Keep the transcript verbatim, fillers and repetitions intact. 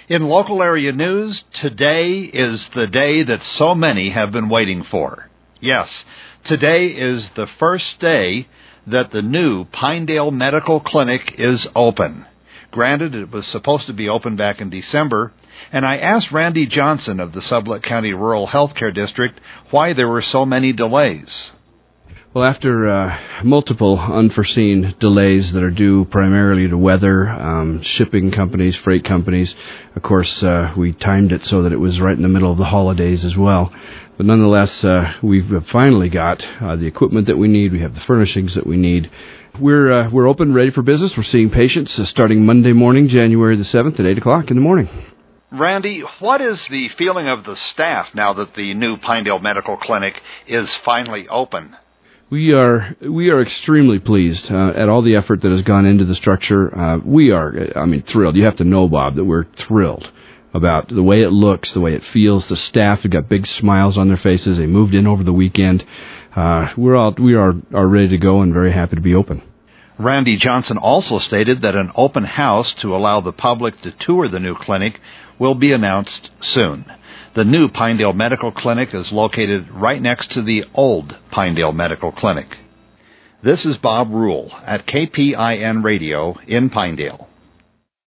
In local area news, today is the day that so many have been waiting for. Yes, today is the first day that the new Pinedale Medical Clinic is open. Granted, it was supposed to be open back in December, and I asked Randy Johnson of the Sublette County Rural Healthcare District why there were so many delays. Well, after uh, multiple unforeseen delays that are due primarily to weather, um, shipping companies, freight companies, of course, uh, we timed it so that it was right in the middle of the holidays as well. But nonetheless, uh, we've finally got uh, the equipment that we need. We have the furnishings that we need. We're uh, we're open, ready for business. We're seeing patients uh, starting Monday morning, January the seventh at eight o'clock in the morning. Randy, what is the feeling of the staff now that the new Pinedale Medical Clinic is finally open? We are we are extremely pleased uh, at all the effort that has gone into the structure. Uh, we are, I mean, thrilled. You have to know, Bob, that we're thrilled about the way it looks, the way it feels. The staff have got big smiles on their faces. They moved in over the weekend. Uh, we're all we are are ready to go and very happy to be open. Randy Johnson also stated that an open house to allow the public to tour the new clinic will be announced soon. The new Pinedale Medical Clinic is located right next to the old Pinedale Medical Clinic. This is Bob Rule at K P I N Radio in Pinedale.